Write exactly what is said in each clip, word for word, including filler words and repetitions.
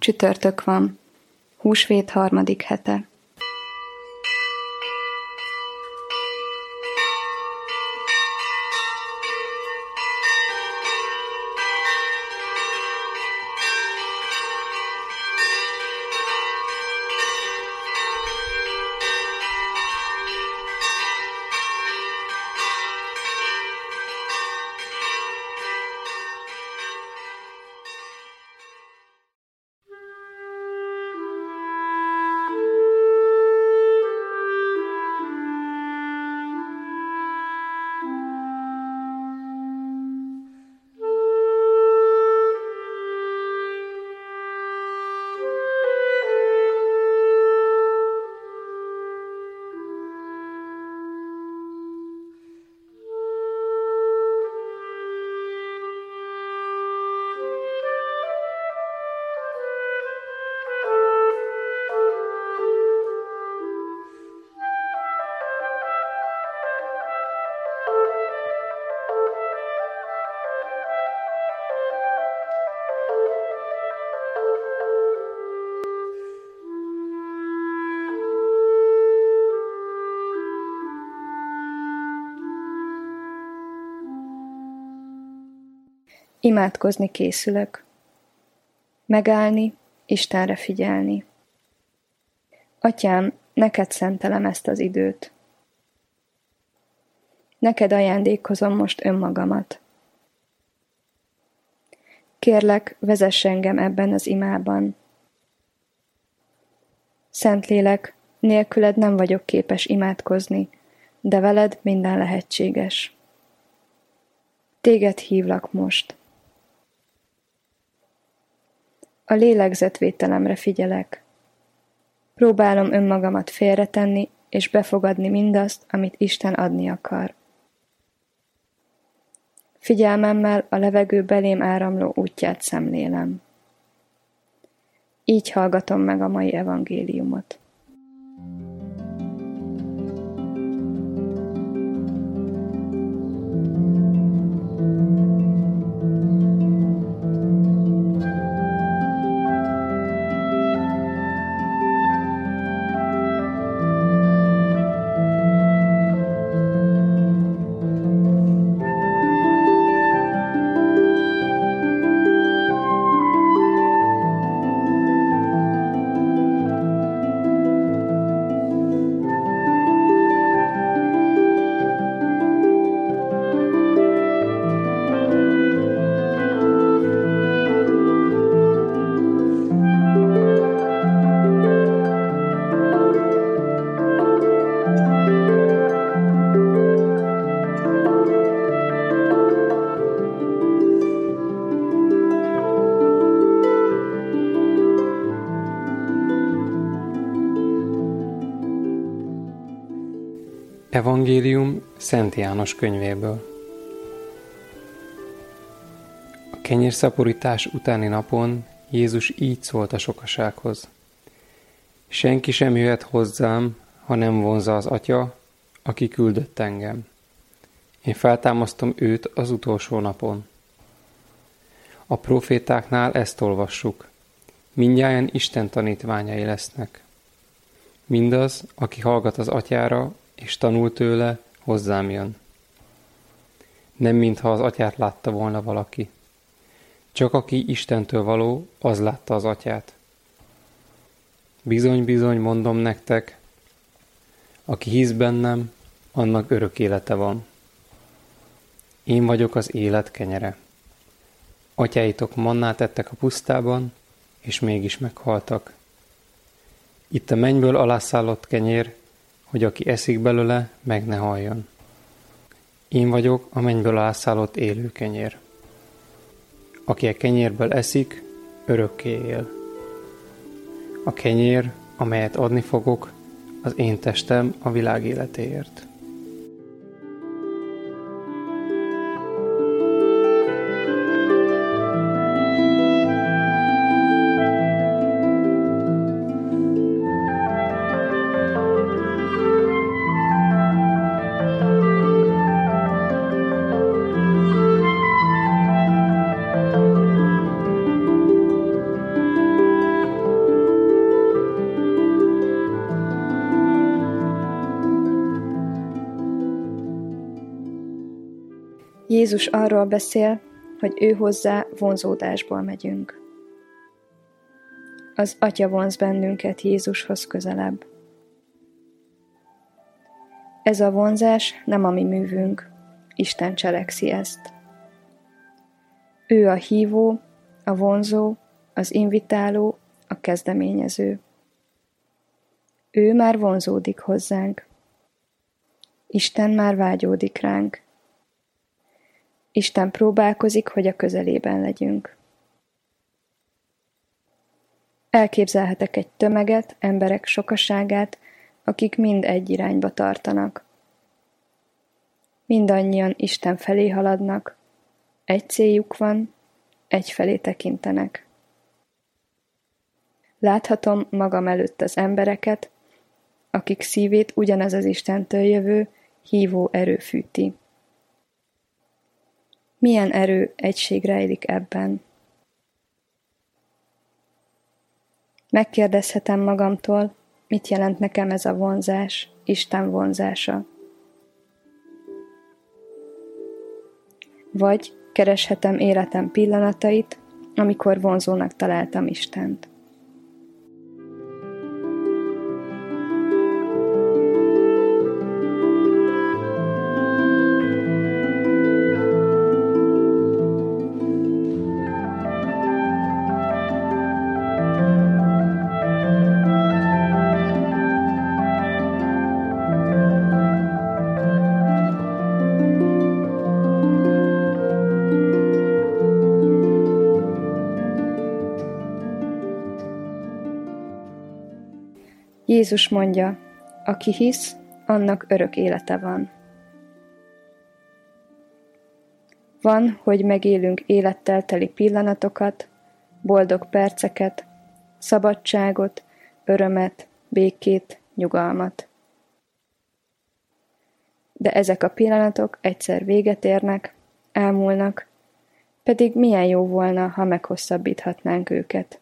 Csütörtök van, húsvét harmadik hete. Imádkozni készülök. Megállni, Istenre figyelni. Atyám, neked szentelem ezt az időt. Neked ajándékozom most önmagamat. Kérlek, vezess engem ebben az imában. Szentlélek, nélküled nem vagyok képes imádkozni, de veled minden lehetséges. Téged hívlak most. A lélegzetvételemre figyelek. Próbálom önmagamat félretenni, és befogadni mindazt, amit Isten adni akar. Figyelmemmel a levegő belém áramló útját szemlélem. Így hallgatom meg a mai evangéliumot. Evangélium Szent János könyvéből. A kenyérszaporítás utáni napon Jézus így szólt a sokasághoz. Senki sem jöhet hozzám, ha nem vonzza az Atya, aki küldött engem. Én feltámasztom őt az utolsó napon. A profétáknál ezt olvassuk. Mindnyájan Isten tanítványai lesznek. Mindaz, aki hallgat az Atyára, és tanul tőle, hozzám jön. Nem mintha az Atyát látta volna valaki. Csak aki Istentől való, az látta az Atyát. Bizony-bizony mondom nektek, aki hisz bennem, annak örök élete van. Én vagyok az élet kenyere. Atyáitok mannát ettek a pusztában, és mégis meghaltak. Itt a mennyből alászállott kenyér, hogy aki eszik belőle, meg ne haljon. Én vagyok a mennyből alászállott élő kenyér. Aki a kenyérből eszik, örökké él. A kenyér, amelyet adni fogok, az én testem a világ életéért. Jézus arról beszél, hogy ő hozzá vonzódásból megyünk. Az Atya vonz bennünket Jézushoz közelebb. Ez a vonzás nem a mi művünk, Isten cselekszi ezt. Ő a hívó, a vonzó, az invitáló, a kezdeményező. Ő már vonzódik hozzánk. Isten már vágyódik ránk. Isten próbálkozik, hogy a közelében legyünk. Elképzelhetek egy tömeget, emberek sokaságát, akik mind egy irányba tartanak. Mindannyian Isten felé haladnak, egy céljuk van, egyfelé tekintenek. Láthatom magam előtt az embereket, akik szívét ugyanez az Istentől jövő, hívó erő fűti. Milyen erő, egység rejlik ebben? Megkérdezhetem magamtól, mit jelent nekem ez a vonzás, Isten vonzása. Vagy kereshetem életem pillanatait, amikor vonzónak találtam Istent. Jézus mondja, aki hisz, annak örök élete van. Van, hogy megélünk élettel teli pillanatokat, boldog perceket, szabadságot, örömet, békét, nyugalmat. De ezek a pillanatok egyszer véget érnek, elmúlnak, pedig milyen jó volna, ha meghosszabbíthatnánk őket.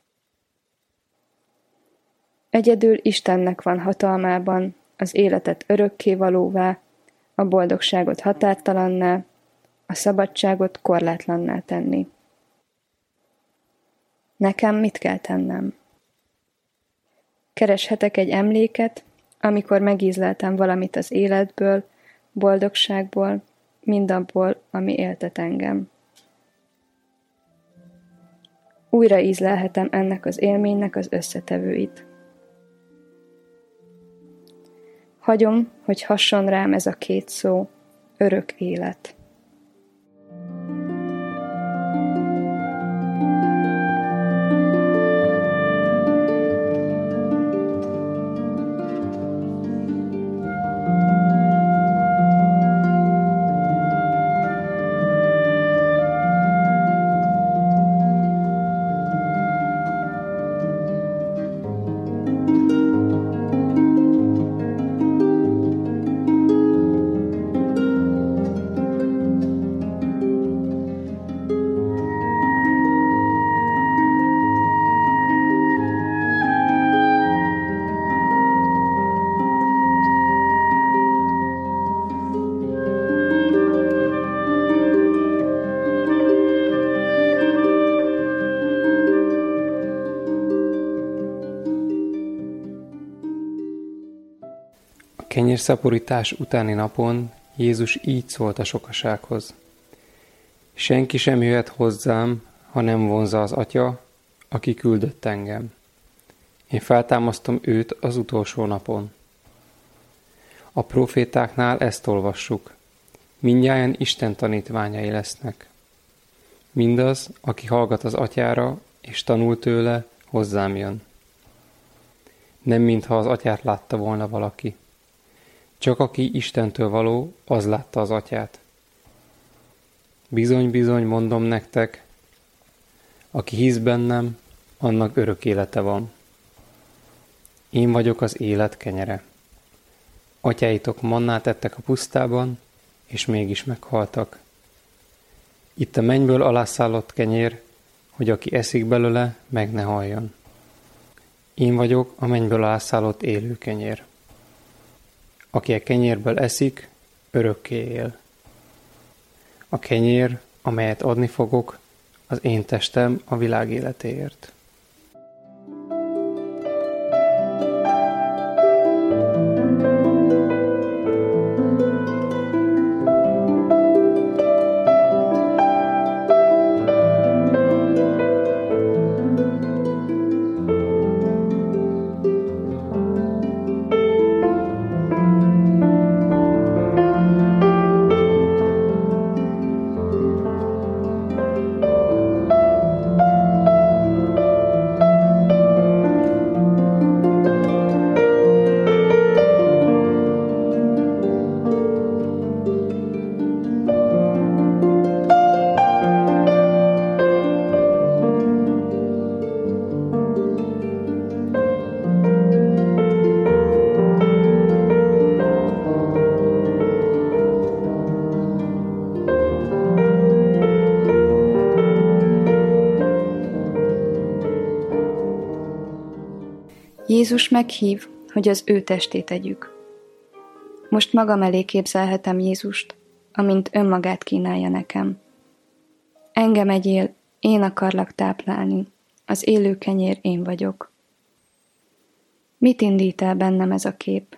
Egyedül Istennek van hatalmában az életet örökkévalóvá, a boldogságot határtalanná, a szabadságot korlátlanná tenni. Nekem mit kell tennem? Kereshetek egy emléket, amikor megízleltem valamit az életből, boldogságból, mindabból, ami éltet engem. Újra ízlelhetem ennek az élménynek az összetevőit. Hagyom, hogy hasson rám ez a két szó, örök élet. Kenyérszaporítás utáni napon Jézus így szólt a sokasághoz. Senki sem jöhet hozzám, ha nem vonzza az Atya, aki küldött engem. Én feltámasztom őt az utolsó napon. A profétáknál ezt olvassuk. Mindnyájan Isten tanítványai lesznek. Mindaz, aki hallgat az Atyára, és tanul tőle, hozzám jön. Nem mintha az Atyát látta volna valaki. Csak aki Istentől való, az látta az Atyát. Bizony-bizony mondom nektek, aki hisz bennem, annak örök élete van. Én vagyok az élet kenyere. Atyáitok mannát ettek a pusztában, és mégis meghaltak. Itt a mennyből alászállott kenyér, hogy aki eszik belőle, meg ne haljon. Én vagyok a mennyből alászállott élő kenyér. Aki a kenyérből eszik, örökké él. A kenyér, amelyet adni fogok, az én testem a világ életéért. Jézus meghív, hogy az ő testét együk. Most magam elé képzelhetem Jézust, amint önmagát kínálja nekem. Engem egyél, én akarlak táplálni, az élő kenyér én vagyok. Mit indít el bennem ez a kép?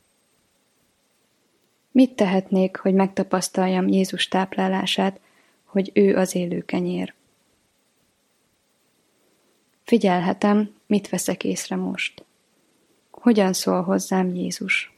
Mit tehetnék, hogy megtapasztaljam Jézus táplálását, hogy ő az élő kenyér? Figyelhetem, mit veszek észre most. Hogyan szól hozzám Jézus?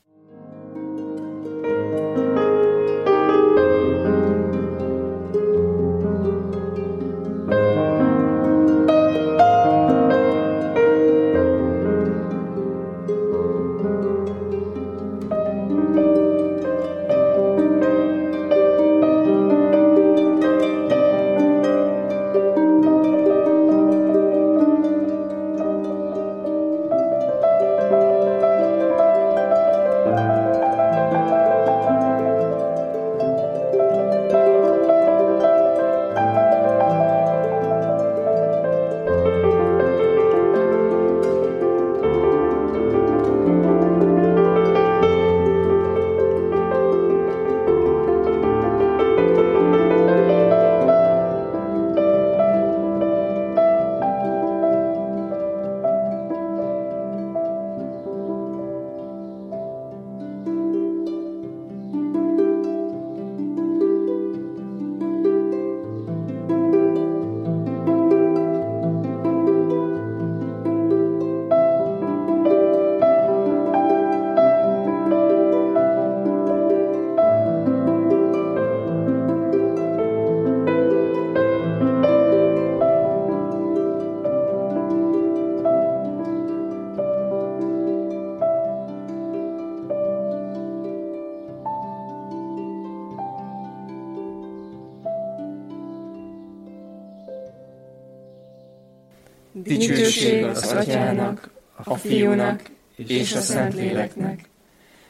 Dicsőség az Atyának, a Fiúnak és a Szentléleknek,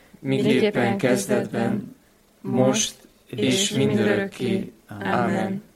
miképpen kezdetben, most és mindörökké. Ámen.